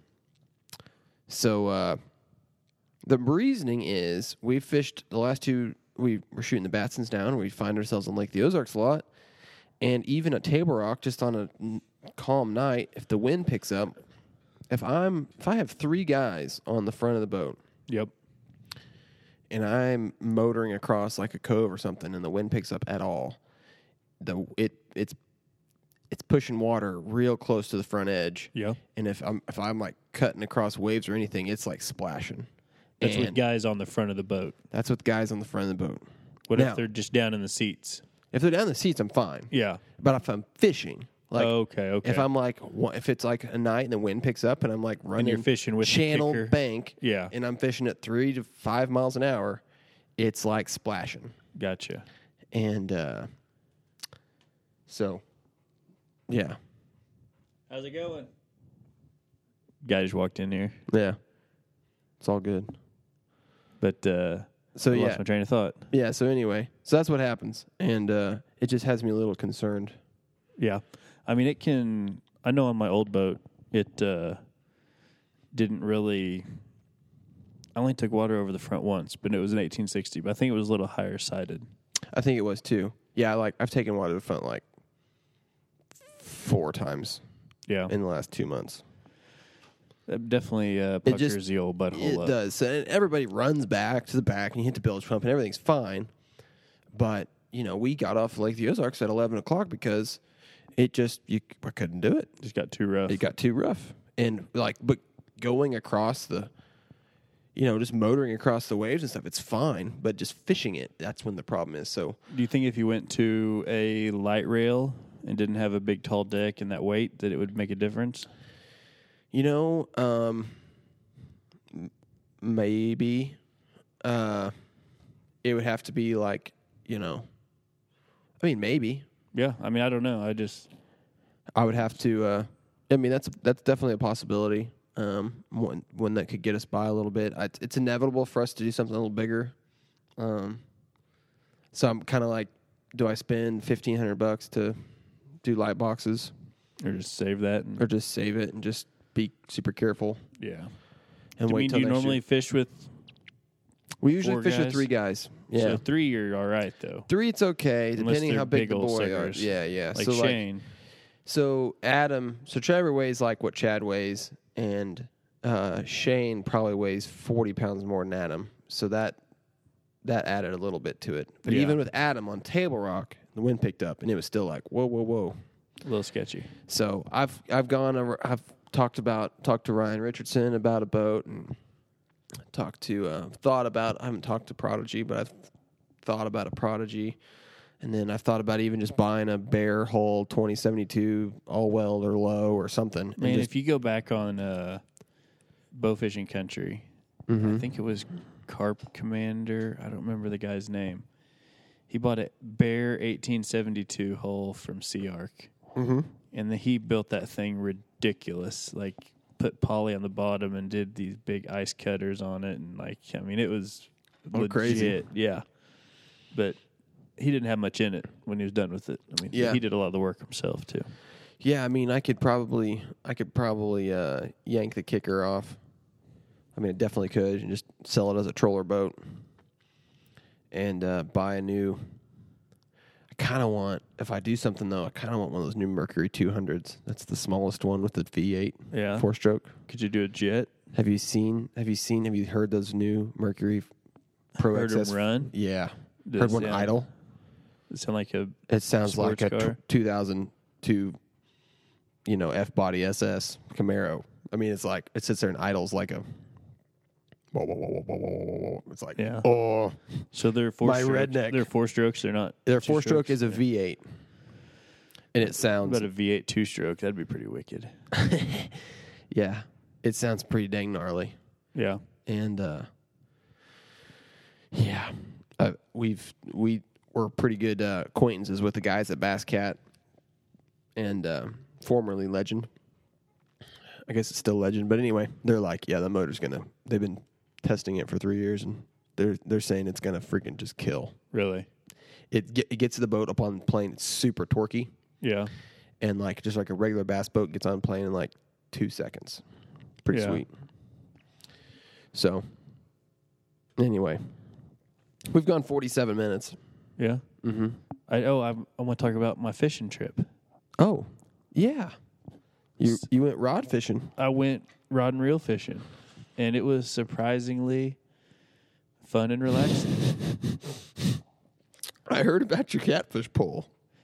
the reasoning is we fished the last two. We were shooting the Batsons down. We find ourselves on Lake the Ozarks a lot, and even at Table Rock, just on a calm night, if the wind picks up, if I have three guys on the front of the boat, Yep. and I'm motoring across like a cove or something, and the wind picks up at all, it's pushing water real close to the front edge. Yeah. And if I'm like cutting across waves or anything, it's like splashing. That's And with guys on the front of the boat. that's with guys on the front of the boat. What Now, if they're just down in the seats? if they're down the seats, I'm fine. Yeah. But if I'm fishing, like Okay. if I'm like if it's like a night and the wind picks up and I'm like running, and you're fishing with the channel kicker. bank, Yeah. and I'm fishing at 3 to 5 miles an hour, it's like splashing. Gotcha. And so, yeah, How's it going? Guy just walked in here, yeah, it's all good. but So I yeah, lost my train of thought. yeah. So anyway, so that's what happens, and it just has me a little concerned. Yeah, I mean it can. I know on my old boat, it didn't really. I only took water over the front once, but it was an 1860. But I think it was a little higher sided. I think it was too. Yeah, I've taken water to the front like 4 times Yeah, in the last 2 months. it definitely puckers the old butthole It up. does. And everybody runs back to the back, and you hit the bilge pump, and everything's fine. But we got off Lake the Ozarks at 11 o'clock because it just I couldn't do it. Just got too rough. It got too rough, and but going across the, just motoring across the waves and stuff, it's fine. But just fishing it, that's when the problem is. So Do you think if you went to a light rail and didn't have a big tall deck and that weight, that it would make a difference? Maybe it would have to be like, maybe Yeah, I mean I don't know. I would have to. That's definitely a possibility. One that could get us by a little bit. It's inevitable for us to do something a little bigger. So I'm kind of like do I spend $1,500 to do light boxes, Or just save that. or just save it and just be super careful Yeah. and I wait mean, till do you next normally year? fish with We usually 4 fish with guys? 3 guys. Yeah, So 3, you're all right, though. 3 it's okay, Unless depending they're how big big the old boy are. suckers. Yeah. Like So Shane. so Trevor weighs like what Chad weighs, and Shane probably weighs 40 pounds more than Adam. So that added a little bit to it. But Yeah. even with Adam on Table Rock, the wind picked up, and it was still like whoa. A little sketchy. So I've talked to Ryan Richardson about a boat, and I haven't talked to Prodigy, but I've thought about a Prodigy, and then I've thought about even just buying a bare hull 2072 all weld or low or something. Man, and if you go back on bow fishing country, I think it was Carp Commander. I don't remember the guy's name. He bought a bare 1872 hull from Sea Arc. Mm-hmm. And he built that thing ridiculous. Like, put poly on the bottom and did these big ice cutters on it. And, it was legit. Crazy. Yeah. But he didn't have much in it when he was done with it. I mean, Yeah. he did a lot of the work himself, too. Yeah, I mean, I could probably yank the kicker off. I mean, I definitely could, and just sell it as a troller boat, and buy a new. If I do something though, I kind of want one of those new Mercury 200s. That's the smallest one with the V8 Yeah. 4-stroke. Could you do a jet? Have you heard those new Mercury Pro Heard XS? him run? Yeah. Does Heard one it idle. sound like a... It sounds like sports a car? 2002, F-body SS Camaro. I mean, it sits there and idles like a... Whoa. It's like, Yeah. oh. So they're My 4-stroke. redneck. They're 4 strokes. They're not... Their 2 4-stroke strokes? is a V8. And it sounds... About a V8 2-stroke. That'd be pretty wicked. Yeah. It sounds pretty dang gnarly. Yeah. And, yeah. We're pretty good acquaintances with the guys at Bass Cat and formerly Legend. I guess it's still Legend. But anyway, they're like, yeah, the motor's going to... They've been testing it for 3 years, and they're saying it's going to freaking just kill. Really? It gets the boat up on the plane. It's super torquey. Yeah. And just like a regular bass boat gets on the plane in like 2 seconds. Pretty Yeah. sweet. So, anyway, we've gone 47 minutes. Yeah. Mm-hmm. I want to talk about my fishing trip. Oh, yeah. You went rod fishing. I went rod and reel fishing, and it was surprisingly fun and relaxing. I heard about your catfish pole.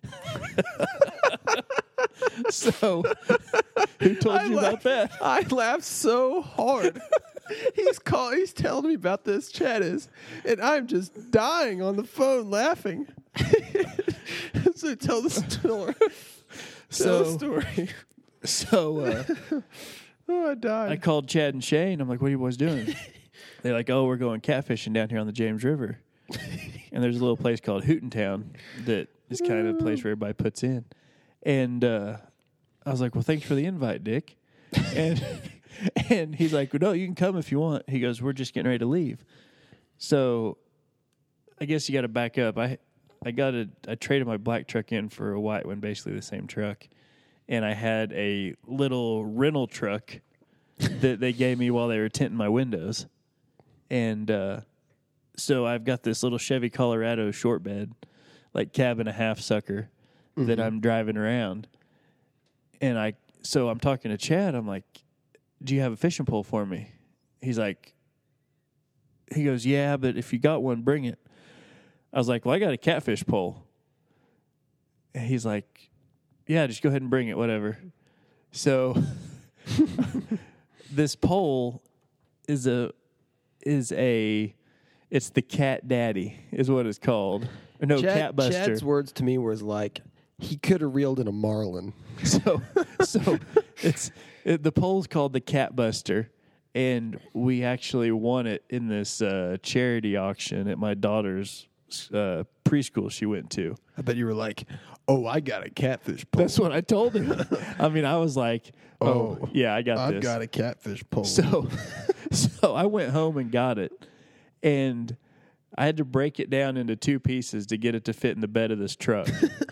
So, who told you about that? I laughed so hard. He's telling me about this, Chad is, and I'm just dying on the phone laughing. So tell the story. Tell the story. So, Oh, I died. I called Chad and Shane. I'm like, what are you boys doing? They're like, oh, we're going catfishing down here on the James River. And there's a little place called Hootentown that is kind of a place where everybody puts in. And I was like, well, thanks for the invite, Dick. And he's like, well, no, you can come if you want. He goes, we're just getting ready to leave. So I guess you got to back up. I traded my black truck in for a white one, basically the same truck. And I had a little rental truck that they gave me while they were tinting my windows. And so I've got this little Chevy Colorado short bed, like cab and a half sucker, that I'm driving around. And so I'm talking to Chad. I'm like, do you have a fishing pole for me? He goes, yeah, but if you got one, bring it. I was like, well, I got a catfish pole. And he's like, yeah, just go ahead and bring it, whatever. So this pole it's the Cat Daddy is what it's called. No, Cat Buster. Chad's words to me was like, he could have reeled in a marlin. So the pole's called the Cat Buster, and we actually won it in this charity auction at my daughter's preschool she went to. I bet you were like, oh, I got a catfish pole. That's what I told him. I mean, I was like, oh yeah, I got this. I've got a catfish pole. So I went home and got it, and I had to break it down into 2 pieces to get it to fit in the bed of this truck.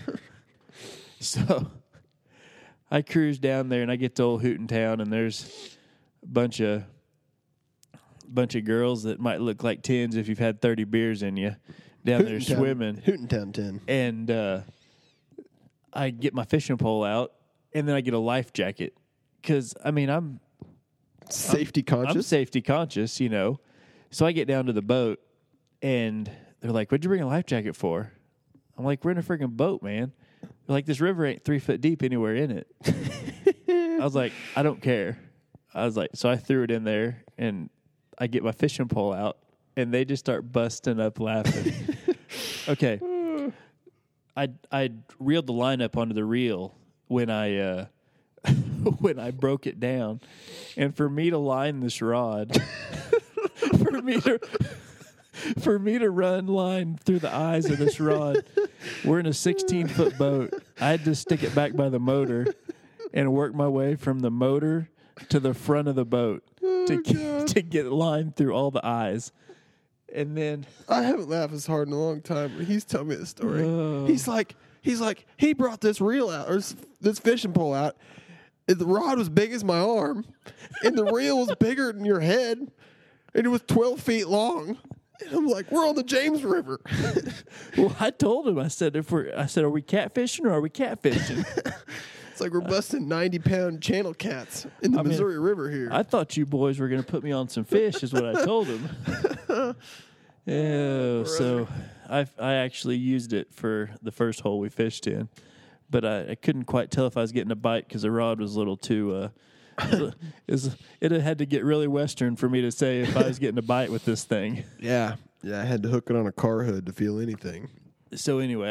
So I cruise down there and I get to old Hooten Town, and there's a bunch of girls that might look like 10s if you've had 30 beers in you down there swimming. Hooten Town 10. And I get my fishing pole out, and then I get a life jacket because, I mean, I'm Safety conscious. I'm safety conscious, you know. So I get down to the boat, and they're like, "What'd you bring a life jacket for?" I'm like, "We're in a freaking boat, man." They're like, "This river ain't 3 foot deep anywhere in it." I was like, "I don't care." I was like, so I threw it in there, and I get my fishing pole out, and they just start busting up laughing. Okay. I reeled the line up onto the reel when I when I broke it down, and for me to line this rod, for me to run line through the eyes of this rod, we're in a 16-foot boat. I had to stick it back by the motor and work my way from the motor to the front of the boat to get lined through all the eyes. And then I haven't laughed as hard in a long time. He's telling me the story. He's like, he brought this reel out, or this fishing pole out. And the rod was big as my arm, and the reel was bigger than your head, and it was 12 feet long. And I'm like, we're on the James River. Well, I told him, I said, are we catfishing or are we catfishing? It's like we're busting 90-pound channel cats in the Missouri River here. I thought you boys were going to put me on some fish, is what I told him. Yeah, so I actually used it for the first hole we fished in, but I couldn't quite tell if I was getting a bite because the rod was a little too. It had to get really Western for me to say if I was getting a bite with this thing. Yeah, I had to hook it on a car hood to feel anything. So anyway,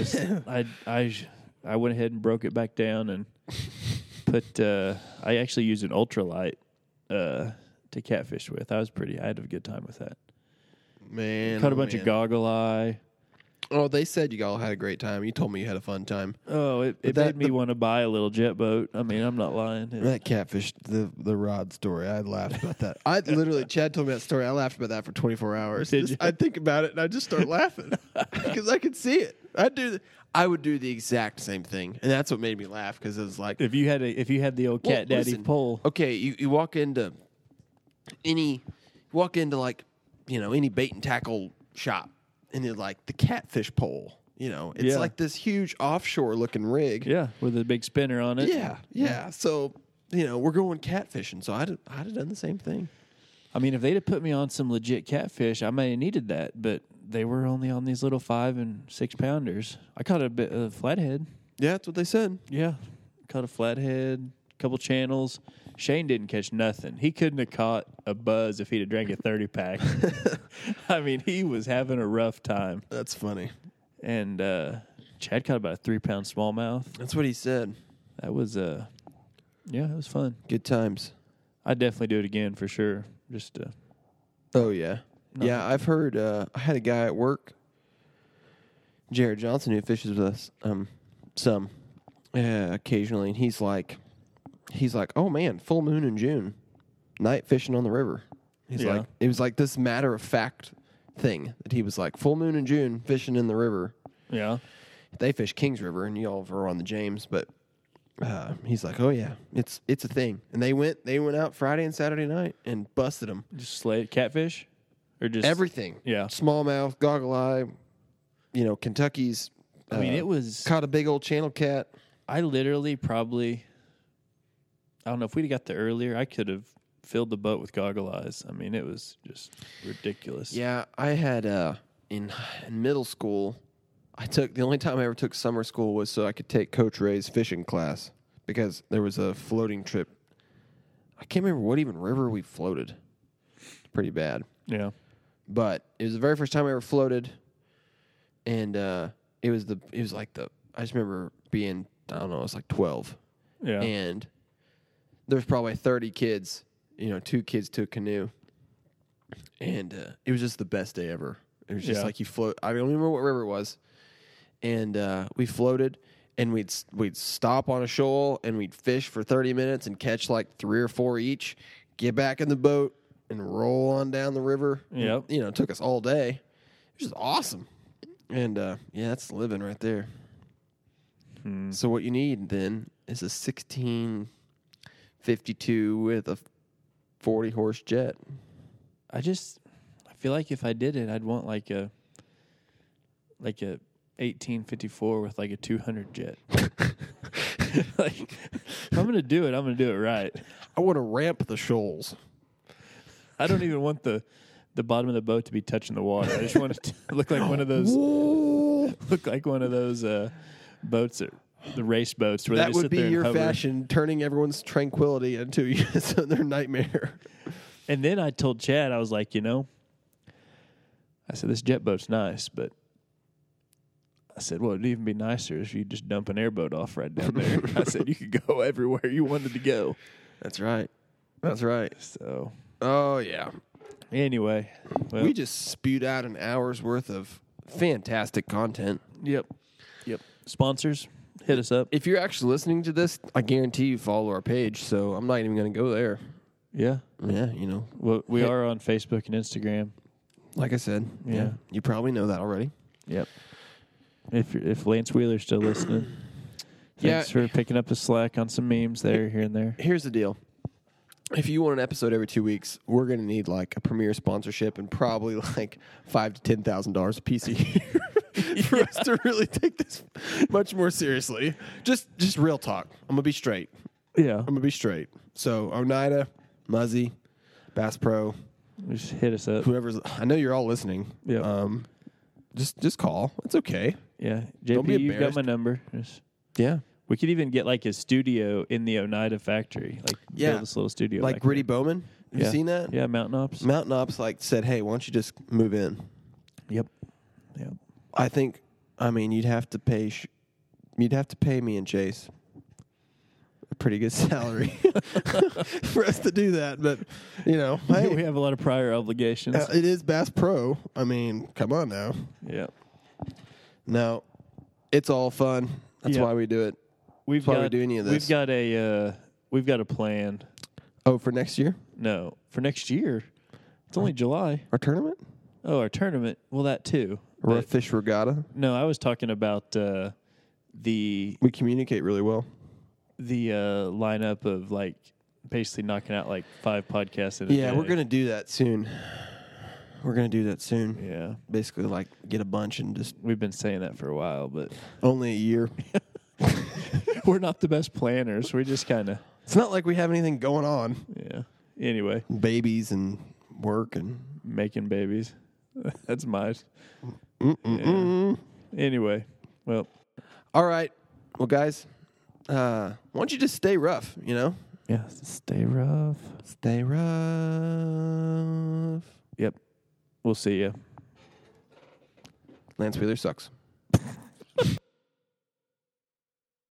I went ahead and broke it back down and put. I actually used an ultralight to catfish with. I had a good time with that. Man, Caught a bunch of goggle eye. Oh, they said you all had a great time. You told me you had a fun time. Oh, it made me want to buy a little jet boat. I mean, I'm not lying. That catfish, the rod story, I laughed about that. I literally, Chad told me that story. I laughed about that for 24 hours. Did you? I'd think about it, and I'd just start laughing because I could see it. I would do the exact same thing, and that's what made me laugh because it was like if you had the old cat daddy pole. Okay, you walk into like any bait and tackle shop. And it's like the catfish pole, it's like this huge offshore looking rig. Yeah, with a big spinner on it. Yeah. So, we're going catfishing. So I'd have done the same thing. I mean, if they'd have put me on some legit catfish, I may have needed that. But they were only on these little 5 and 6 pounders. I caught a bit of flathead. Yeah, that's what they said. Yeah, caught a flathead, a couple channels. Shane didn't catch nothing. He couldn't have caught a buzz if he'd have drank a 30-pack. I mean, he was having a rough time. That's funny. And Chad caught about a 3-pound smallmouth. That's what he said. That was, it was fun. Good times. I'd definitely do it again for sure. Just oh, yeah. Yeah, I've heard, I had a guy at work, Jared Johnson, who fishes with us some occasionally, and he's like, oh man, full moon in June, night fishing on the river. He's like, it was like this matter of fact thing that he was like, full moon in June, fishing in the river. Yeah. They fish Kings River, and y'all are on the James, but he's like, oh yeah, it's a thing. And they went out Friday and Saturday night and busted them. Just slayed catfish, or just everything. Yeah, smallmouth, goggle eye. Kentucky's. I mean, it was caught a big old channel cat. I literally probably. I don't know if we'd got there earlier. I could have filled the boat with goggle eyes. I mean, it was just ridiculous. Yeah, I had in middle school. The only time I ever took summer school was so I could take Coach Ray's fishing class because there was a floating trip. I can't remember what even river we floated. It's pretty bad. Yeah, but it was the very first time I ever floated, and it was like I just remember being, I don't know, it was like 12. Yeah, and there's probably 30 kids, 2 kids to a canoe. And it was just the best day ever. It was just like you float. I don't even remember what river it was. And we floated, and we'd stop on a shoal, and we'd fish for 30 minutes and catch like 3 or 4 each, get back in the boat, and roll on down the river. Yep. It took us all day. which is awesome. And yeah, that's living right there. So what you need then is a 1652 with a 40 horse jet. I feel like if I did it, I'd want like a 1854 with like a 200 jet. Like, if I'm gonna do it, I'm gonna do it right. I want to ramp the shoals. I don't even want the bottom of the boat to be touching the water. I just want it to look like one of those boats, the race boats. Where That they just would sit be there and your hover. fashion, turning everyone's tranquility into their nightmare. And then I told Chad, I was like, I said, this jet boat's nice, but I said, well, it'd even be nicer if you just dump an airboat off right down there. I said, you could go everywhere you wanted to go. That's right. That's right. So, Oh, yeah. anyway. Well, We just spewed out an hour's worth of fantastic content. Yep. Sponsors, hit us up. If you're actually listening to this, I guarantee you follow our page, so I'm not even going to go there. Yeah. Yeah, Well, we are on Facebook and Instagram. like I said, Yeah. you probably know that already. Yep. If Lance Wheeler's still listening, Yeah. thanks for picking up the slack on some memes there, here and there. Here's the deal. If you want an episode every 2 weeks, we're going to need like a premier sponsorship and probably like $5,000 to $10,000 a piece a year for us to really take this much more seriously. Just real talk. I'm gonna be straight. Yeah. I'm gonna be straight. So Oneida, Muzzy, Bass Pro, Just hit us up. whoever's. I know you're all listening. Yeah. Just call. It's okay. Yeah. Don't be JP, you've got embarrassed. my number. Yeah. We could even get like a studio in the Oneida factory. Like build this little studio. Like back Gritty there. Bowman. Have you seen that? Yeah, Mountain Ops. Mountain Ops said, hey, why don't you just move in? Yep. I think, you'd have to pay. You'd have to pay me and Chase a pretty good salary for us to do that. But hey, We have a lot of prior obligations. it is Bass Pro. Come on now. Yeah. No, it's all fun. That's Yeah. why we do it. We've That's why got we do any of this. We've got a plan. Oh, for next year, No, for next year. It's only July. our tournament Oh, our tournament. Well, that too. or a But- fish regatta. no, I was talking about the We communicate really well. lineup of like basically knocking out like 5 podcasts in a Yeah, day. we're gonna do that soon. Yeah, Basically, like get a bunch and just we've been saying that for a while, but only a year. we're not the best planners. We just kind of It's not like we have anything going on. yeah. Anyway, Babies and work and. making babies. That's my. Mm-mm-mm. Yeah. Anyway, well, All right. Well, guys, why don't you just stay rough, yeah, stay rough. Stay rough. Yep. We'll see you. Lance Wheeler sucks.